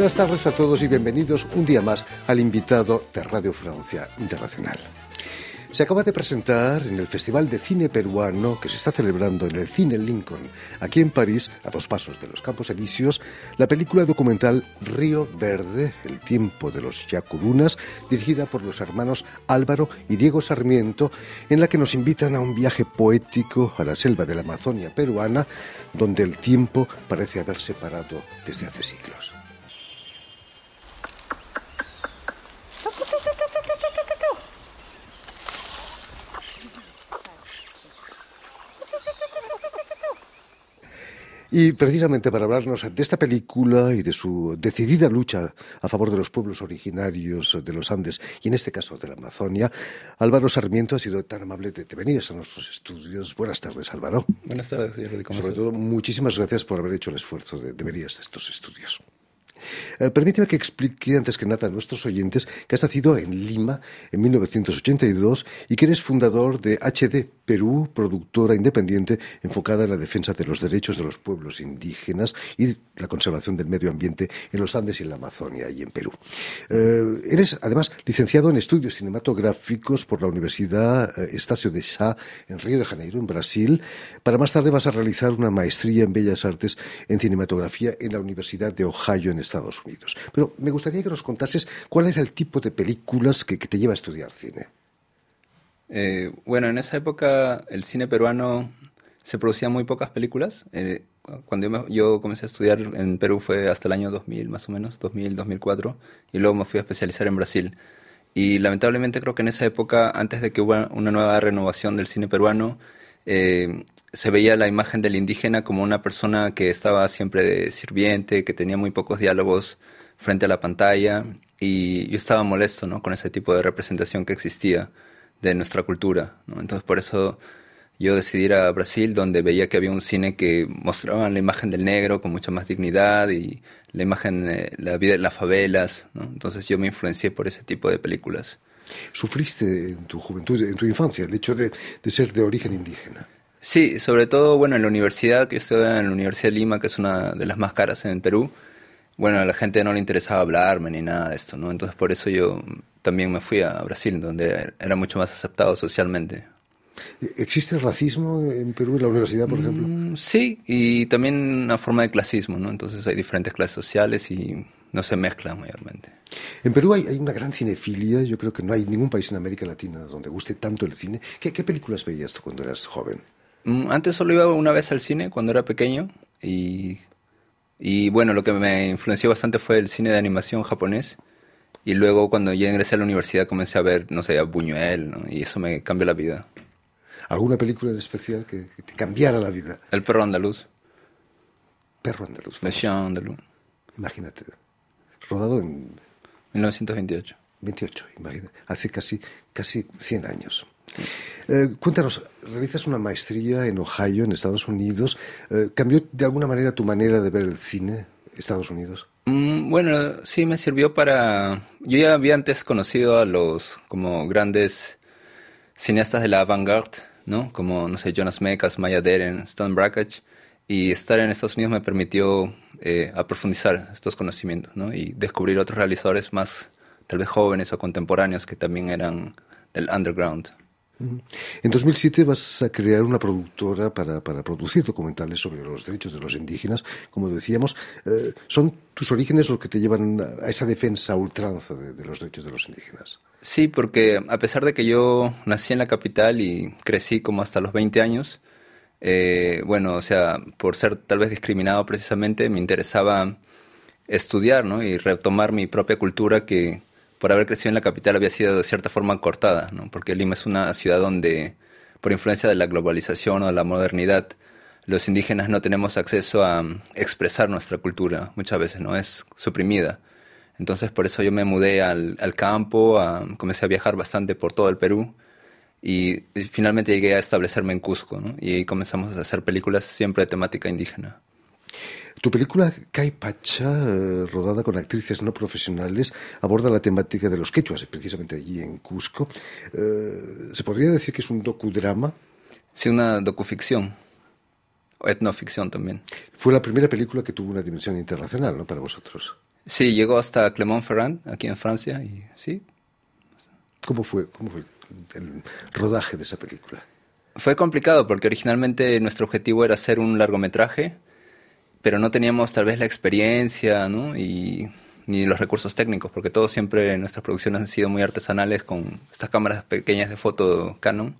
Buenas tardes a todos y bienvenidos un día más al invitado de Radio Francia Internacional. Se acaba de presentar en el Festival de Cine Peruano que se está celebrando en el Cine Lincoln, aquí en París, a 2 pasos de los Campos Elíseos, la película documental Río Verde, el tiempo de los yacurunas, dirigida por los hermanos Álvaro y Diego Sarmiento, en la que nos invitan a un viaje poético a la selva de la Amazonia peruana, donde el tiempo parece haberse parado desde hace siglos. Y precisamente para hablarnos de esta película y de su decidida lucha a favor de los pueblos originarios de los Andes, y en este caso de la Amazonia, Álvaro Sarmiento ha sido tan amable de venir a nuestros estudios. Buenas tardes, Álvaro. Buenas tardes, Jordi. Sobre todo, muchísimas gracias por haber hecho el esfuerzo de venir a estos estudios. Permíteme que explique antes que nada a nuestros oyentes que has nacido en Lima en 1982 y que eres fundador de HD Perú, productora independiente enfocada en la defensa de los derechos de los pueblos indígenas y la conservación del medio ambiente en los Andes y en la Amazonia y en Perú. Eres además licenciado en estudios cinematográficos por la Universidad Estácio de Sá en Río de Janeiro, en Brasil. Para más tarde vas a realizar una maestría en Bellas Artes en cinematografía en la Universidad de Ohio en Estados Unidos. Pero me gustaría que nos contases cuál era el tipo de películas que te lleva a estudiar cine. Bueno, en esa época el cine peruano se producían muy pocas películas. Cuando yo comencé a estudiar en Perú fue hasta el año 2000, más o menos, 2000, 2004, y luego me fui a especializar en Brasil. Y lamentablemente creo que en esa época, antes de que hubiera una nueva renovación del cine peruano, se veía la imagen del indígena como una persona que estaba siempre de sirviente, que tenía muy pocos diálogos frente a la pantalla, y yo estaba molesto, ¿no?, con ese tipo de representación que existía de nuestra cultura, ¿no? Entonces por eso yo decidí ir a Brasil, donde veía que había un cine que mostraba la imagen del negro con mucha más dignidad y la imagen de la vida de las favelas, ¿no? Entonces yo me influencié por ese tipo de películas. ¿Sufriste en tu juventud, en tu infancia, el hecho de ser de origen indígena? Sí, sobre todo, bueno, en la universidad, que yo estudiaba en la Universidad de Lima, que es una de las más caras en Perú, bueno, a la gente no le interesaba hablarme ni nada de esto, ¿no? Entonces por eso yo también me fui a Brasil, donde era mucho más aceptado socialmente. ¿Existe racismo en Perú, en la universidad, por ejemplo? Sí, y también una forma de clasismo, ¿no? Entonces hay diferentes clases sociales y no se mezclan mayormente. En Perú hay una gran cinefilia. Yo creo que no hay ningún país en América Latina donde guste tanto el cine. ¿Qué películas veías tú cuando eras joven? Antes solo iba una vez al cine cuando era pequeño y bueno, lo que me influenció bastante fue el cine de animación japonés. Y luego cuando ya ingresé a la universidad comencé a ver, no sé, a Buñuel, ¿no? Y eso me cambió la vida. ¿Alguna película en especial que te cambiara la vida? El perro andaluz. Perro andaluz. Le Chien andaluz. Imagínate. Rodado en 1928. 28, imagínate. Hace casi 100 años. Cuéntanos, realizas una maestría en Ohio, en Estados Unidos. ¿Cambió de alguna manera tu manera de ver el cine, Estados Unidos? Bueno, sí me sirvió para... Yo ya había antes conocido a los como grandes cineastas de la avant-garde, ¿no? Como, no sé, Jonas Mekas, Maya Deren, Stan Brakhage, y estar en Estados Unidos me permitió aprofundizar estos conocimientos, ¿no? Y descubrir otros realizadores más, tal vez jóvenes o contemporáneos, que también eran del underground. En 2007 vas a crear una productora para producir documentales sobre los derechos de los indígenas, como decíamos. ¿Son tus orígenes los que te llevan a esa defensa a ultranza de los derechos de los indígenas? Sí, porque a pesar de que yo nací en la capital y crecí como hasta los 20 años, bueno, o sea, por ser tal vez discriminado precisamente, me interesaba estudiar, ¿no? Y retomar mi propia cultura que por haber crecido en la capital había sido de cierta forma cortada, ¿no? Porque Lima es una ciudad donde, por influencia de la globalización o de la modernidad, los indígenas no tenemos acceso a expresar nuestra cultura, muchas veces, ¿no? Es suprimida. Entonces por eso yo me mudé al campo, comencé a viajar bastante por todo el Perú y finalmente llegué a establecerme en Cusco, ¿no? Y ahí comenzamos a hacer películas siempre de temática indígena. Tu película Caipacha, rodada con actrices no profesionales, aborda la temática de los quechuas, precisamente allí en Cusco. ¿Se podría decir que es un docudrama? Sí, una docuficción, o etnoficción también. Fue la primera película que tuvo una dimensión internacional, ¿no?, para vosotros. Sí, llegó hasta Clermont-Ferrand, aquí en Francia, y sí. Cómo fue el rodaje de esa película? Fue complicado porque originalmente nuestro objetivo era hacer un largometraje, pero no teníamos tal vez la experiencia, ¿no? Y ni los recursos técnicos, porque todo siempre nuestras producciones han sido muy artesanales con estas cámaras pequeñas de foto Canon.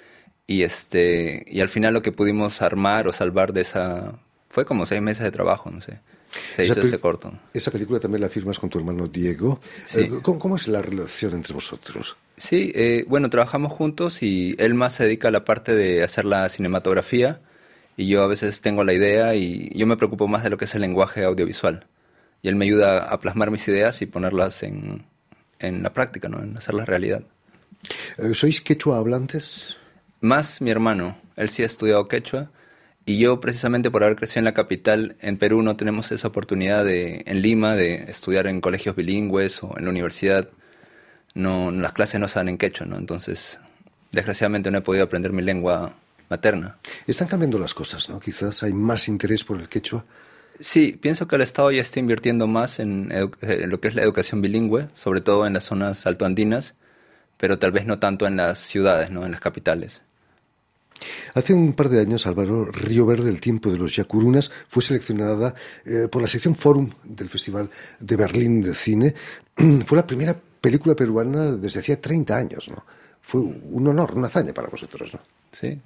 Y al final lo que pudimos armar o salvar de esa fue como 6 meses de trabajo, no sé. Se hizo este corto. Esa película también la firmas con tu hermano Diego. Sí. ¿Cómo es la relación entre vosotros? Sí, bueno, trabajamos juntos y él más se dedica a la parte de hacer la cinematografía y yo a veces tengo la idea y yo me preocupo más de lo que es el lenguaje audiovisual. Y él me ayuda a plasmar mis ideas y ponerlas en la práctica, ¿no? En hacerlas realidad. ¿Sois quechua hablantes? Más mi hermano, él sí ha estudiado quechua y yo precisamente por haber crecido en la capital, en Perú no tenemos esa oportunidad en Lima de estudiar en colegios bilingües o en la universidad. No, las clases no se dan en quechua, ¿no? Entonces, desgraciadamente no he podido aprender mi lengua materna. Están cambiando las cosas, ¿no? Quizás hay más interés por el quechua. Sí, pienso que el Estado ya está invirtiendo más en lo que es la educación bilingüe, sobre todo en las zonas altoandinas, pero tal vez no tanto en las ciudades, ¿no? En las capitales. Hace un par de años, Álvaro, Río Verde, el tiempo de los Yacurunas, fue seleccionada por la sección Forum del Festival de Berlín de Cine. Fue la primera película peruana desde hacía 30 años, ¿no? Fue un honor, una hazaña para vosotros, ¿no? Sí.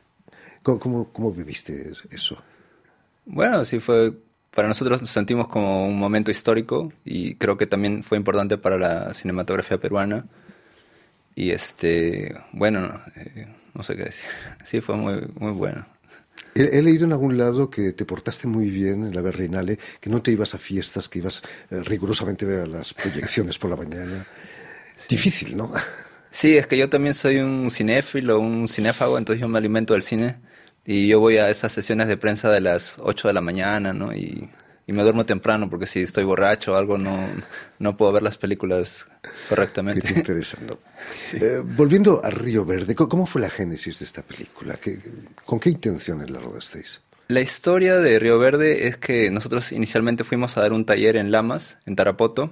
¿Cómo viviste eso? Bueno, sí fue, para nosotros nos sentimos como un momento histórico y creo que también fue importante para la cinematografía peruana. Y bueno, no sé qué decir. Sí, fue muy, muy bueno. He leído en algún lado que te portaste muy bien en la Berlinale, que no te ibas a fiestas, que ibas rigurosamente a las proyecciones por la mañana. Sí. Difícil, ¿no? Sí, es que yo también soy un cinéfilo, un cinéfago, entonces yo me alimento del cine y yo voy a esas sesiones de prensa de las 8 de la mañana, ¿no? Y me duermo temprano porque si estoy borracho o algo no puedo ver las películas correctamente. Que te interesan, ¿no? Sí. Volviendo a Río Verde, ¿cómo fue la génesis de esta película? ¿Con qué intenciones la rodasteis? La historia de Río Verde es que nosotros inicialmente fuimos a dar un taller en Lamas, en Tarapoto,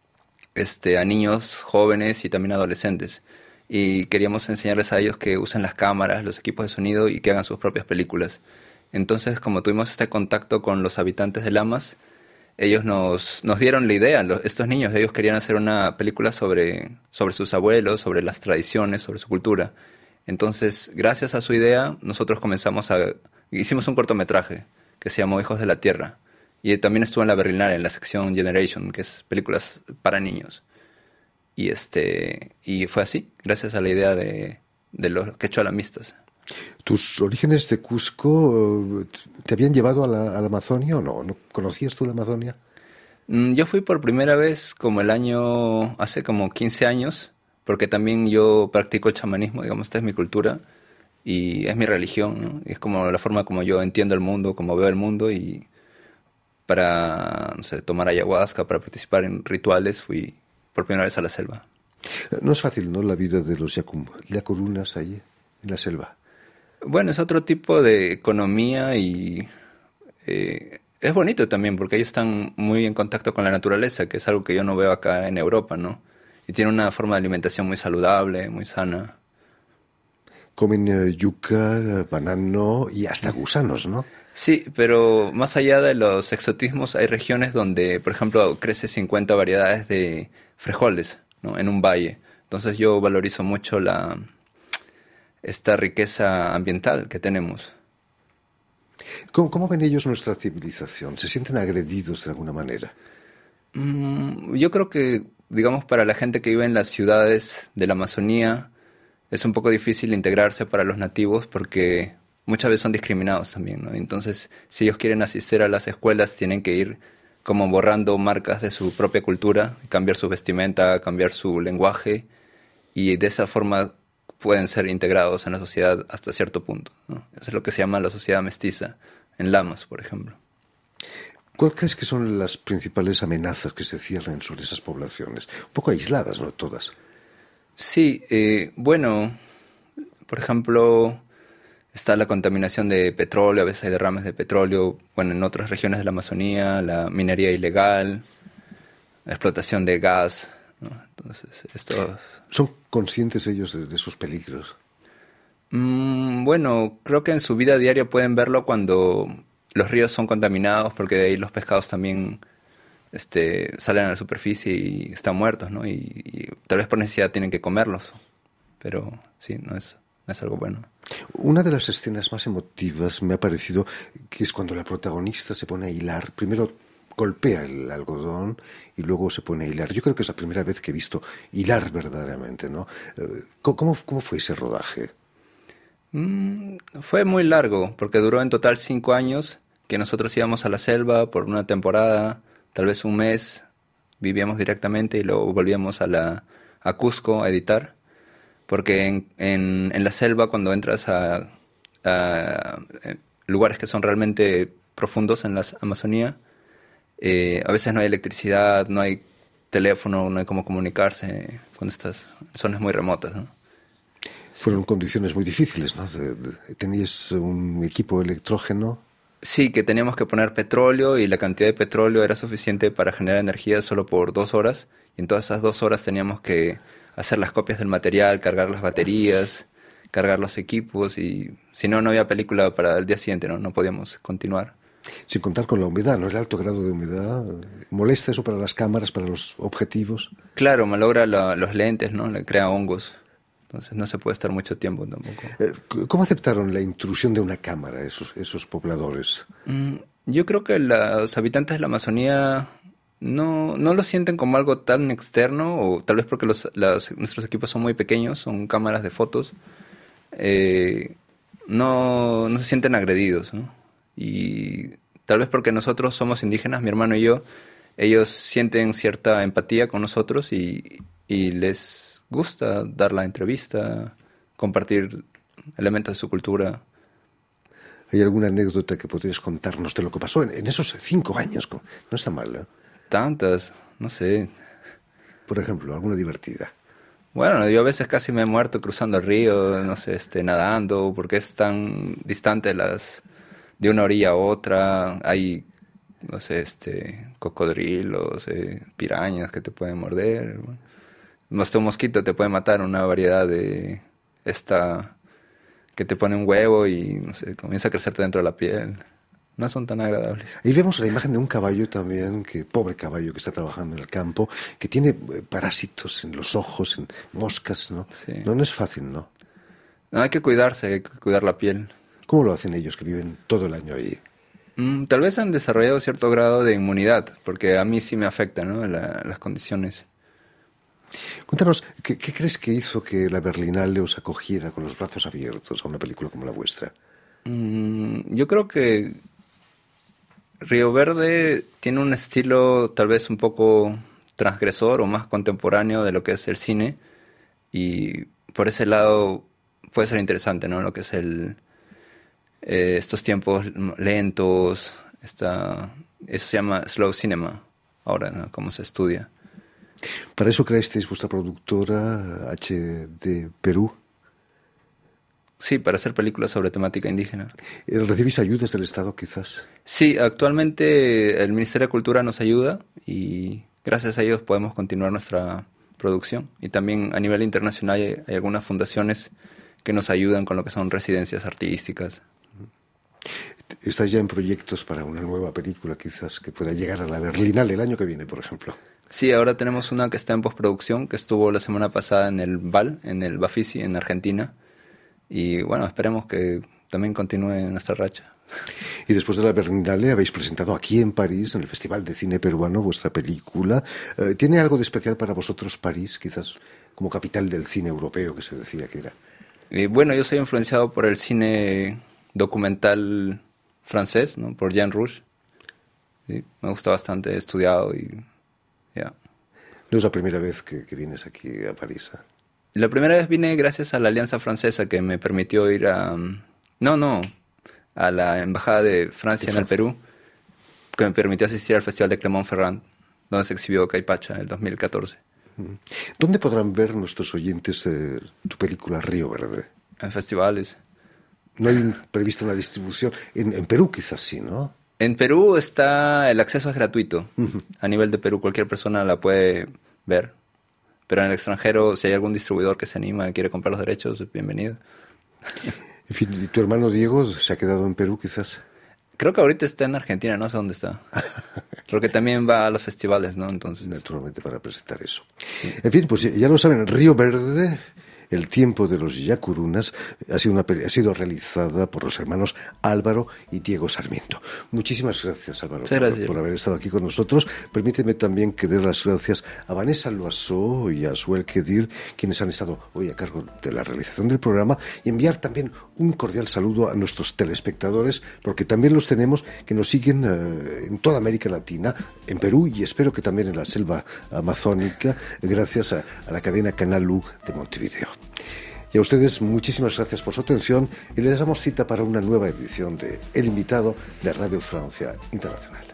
a niños jóvenes y también adolescentes. Y queríamos enseñarles a ellos que usen las cámaras, los equipos de sonido y que hagan sus propias películas. Entonces, como tuvimos este contacto con los habitantes de Lamas, ellos nos dieron la idea. Estos niños, ellos querían hacer una película sobre sus abuelos, sobre las tradiciones, sobre su cultura. Entonces, gracias a su idea, nosotros hicimos un cortometraje que se llamó Hijos de la Tierra. Y también estuvo en la Berlinale, en la sección Generation, que es películas para niños. Y fue así, gracias a la idea de los quechua-lamistas. ¿Tus orígenes de Cusco te habían llevado a la Amazonia o no? ¿No conocías tú la Amazonia? Yo fui por primera vez hace como 15 años, porque también yo practico el chamanismo, digamos, esta es mi cultura y es mi religión, ¿no? Y es como la forma como yo entiendo el mundo, como veo el mundo y para, no sé, tomar ayahuasca, para participar en rituales, fui por primera vez a la selva. No es fácil, ¿no? La vida de los yacurunas allí, en la selva. Bueno, es otro tipo de economía y es bonito también porque ellos están muy en contacto con la naturaleza, que es algo que yo no veo acá en Europa, ¿no? Y tienen una forma de alimentación muy saludable, muy sana. Comen yuca, banano y hasta gusanos, ¿no? Sí, pero más allá de los exotismos, hay regiones donde, por ejemplo, crece 50 variedades de frijoles, ¿no? En un valle. Entonces yo valorizo mucho esta riqueza ambiental que tenemos. ¿Cómo ven ellos nuestra civilización? ¿Se sienten agredidos de alguna manera? Yo creo que, digamos, para la gente que vive en las ciudades de la Amazonía, es un poco difícil integrarse para los nativos porque muchas veces son discriminados también, ¿no? Entonces, si ellos quieren asistir a las escuelas, tienen que ir como borrando marcas de su propia cultura, cambiar su vestimenta, cambiar su lenguaje, y de esa forma pueden ser integrados en la sociedad hasta cierto punto, ¿no? Eso es lo que se llama la sociedad mestiza, en Lamas, por ejemplo. ¿Cuál crees que son las principales amenazas que se cierran sobre esas poblaciones? Un poco aisladas, ¿no? Todas. Sí, bueno, por ejemplo, está la contaminación de petróleo, a veces hay derrames de petróleo, bueno, en otras regiones de la Amazonía, la minería ilegal, explotación de gas, ¿no? Entonces, esto... ¿Son conscientes ellos de esos peligros? Bueno, creo que en su vida diaria pueden verlo cuando los ríos son contaminados, porque de ahí los pescados también salen a la superficie y están muertos, ¿no? Y tal vez por necesidad tienen que comerlos, pero sí, no es algo bueno. Una de las escenas más emotivas me ha parecido que es cuando la protagonista se pone a hilar. Primero golpea el algodón y luego se pone a hilar. Yo creo que es la primera vez que he visto hilar verdaderamente, ¿no? ¿Cómo fue ese rodaje? Fue muy largo, porque duró en total 5 años, que nosotros íbamos a la selva por una temporada, tal vez un mes, vivíamos directamente y luego volvíamos a Cusco a editar, porque en la selva cuando entras a lugares que son realmente profundos en la Amazonía, a veces no hay electricidad, no hay teléfono, no hay cómo comunicarse cuando estás en zonas muy remotas, ¿no? Fueron condiciones muy difíciles, ¿no? Tenías un equipo electrógeno. Sí, que teníamos que poner petróleo y la cantidad de petróleo era suficiente para generar energía solo por 2 horas. Y en todas esas 2 horas teníamos que hacer las copias del material, cargar las baterías, cargar los equipos y si no, no había película para el día siguiente, ¿no? No podíamos continuar. Sin contar con la humedad, ¿no? El alto grado de humedad. ¿Molesta eso para las cámaras, para los objetivos? Claro, malogra los lentes, ¿no? Le crea hongos. Entonces no se puede estar mucho tiempo tampoco. ¿Cómo aceptaron la intrusión de una cámara esos pobladores? Yo creo que los habitantes de la Amazonía no lo sienten como algo tan externo, o tal vez porque nuestros equipos son muy pequeños, son cámaras de fotos, no se sienten agredidos, ¿no? Y tal vez porque nosotros somos indígenas, mi hermano y yo, ellos sienten cierta empatía con nosotros y les gusta dar la entrevista, compartir elementos de su cultura. ¿Hay alguna anécdota que podrías contarnos de lo que pasó en esos 5 años? No está mal, ¿eh? Tantas, no sé. Por ejemplo, alguna divertida. Bueno, yo a veces casi me he muerto cruzando el río, no sé, nadando, porque es tan distante de una orilla a otra. Hay, no sé, cocodrilos, pirañas que te pueden morder. Hasta un mosquito te puede matar, una variedad de que te pone un huevo y, no sé, comienza a crecerte dentro de la piel. No son tan agradables. Y vemos la imagen de un caballo también, pobre caballo que está trabajando en el campo, que tiene parásitos en los ojos, en moscas, ¿no? Sí. No es fácil, ¿no? No, hay que cuidarse, hay que cuidar la piel. ¿Cómo lo hacen ellos que viven todo el año ahí? Tal vez han desarrollado cierto grado de inmunidad, porque a mí sí me afecta, ¿no? Las condiciones. Cuéntanos, ¿qué crees que hizo que la Berlinale os acogiera con los brazos abiertos a una película como la vuestra? Yo creo que Río Verde tiene un estilo tal vez un poco transgresor o más contemporáneo de lo que es el cine, y por ese lado puede ser interesante, ¿no? Lo que es estos tiempos lentos, eso se llama slow cinema ahora, ¿no? Cómo se estudia. Para eso creasteis vuestra productora HD Perú. Sí, para hacer películas sobre temática indígena. ¿Recibís ayudas del Estado quizás? Sí, actualmente el Ministerio de Cultura nos ayuda y gracias a ellos podemos continuar nuestra producción. Y también a nivel internacional hay algunas fundaciones que nos ayudan con lo que son residencias artísticas. ¿Estáis ya en proyectos para una nueva película quizás que pueda llegar a la Berlinale el año que viene, por ejemplo? Sí, ahora tenemos una que está en postproducción, que estuvo la semana pasada en el BAL, en el Bafisi, en Argentina. Y bueno, esperemos que también continúe nuestra racha. Y después de la Berlinale habéis presentado aquí en París, en el Festival de Cine Peruano, vuestra película. ¿Tiene algo de especial para vosotros París, quizás como capital del cine europeo que se decía que era? Bueno, yo soy influenciado por el cine documental francés, ¿no? Por Jean Rouge. Sí, me gusta bastante, he estudiado y ya. No es la primera vez que vienes aquí a París, ¿eh? La primera vez vine gracias a la Alianza Francesa que me permitió ir a la Embajada de Francia en el Perú, que me permitió asistir al Festival de Clermont-Ferrand, donde se exhibió Caipacha en el 2014. ¿Dónde podrán ver nuestros oyentes tu película Río Verde? En festivales. ¿No hay prevista una distribución? En Perú quizás sí, ¿no? En Perú el acceso es gratuito. A nivel de Perú, cualquier persona la puede ver. Pero en el extranjero, si hay algún distribuidor que se anima y quiere comprar los derechos, bienvenido. En fin, ¿y tu hermano Diego se ha quedado en Perú quizás? Creo que ahorita está en Argentina, no sé dónde está. Creo que también va a los festivales, ¿no? Entonces, naturalmente, para presentar eso. sí. En fin, pues ya lo saben, Río Verde, el tiempo de los yacurunas, ha sido realizada por los hermanos Álvaro y Diego Sarmiento. Muchísimas gracias, Álvaro, Gracias. por haber estado aquí con nosotros. Permíteme también que dé las gracias a Vanessa Loasó y a Suel Kedir, quienes han estado hoy a cargo de la realización del programa, y enviar también un cordial saludo a nuestros telespectadores, porque también los tenemos que nos siguen en toda América Latina, en Perú y espero que también en la selva amazónica, gracias a la cadena Canal U de Montevideo. Y a ustedes muchísimas gracias por su atención y les damos cita para una nueva edición de El Invitado de Radio Francia Internacional.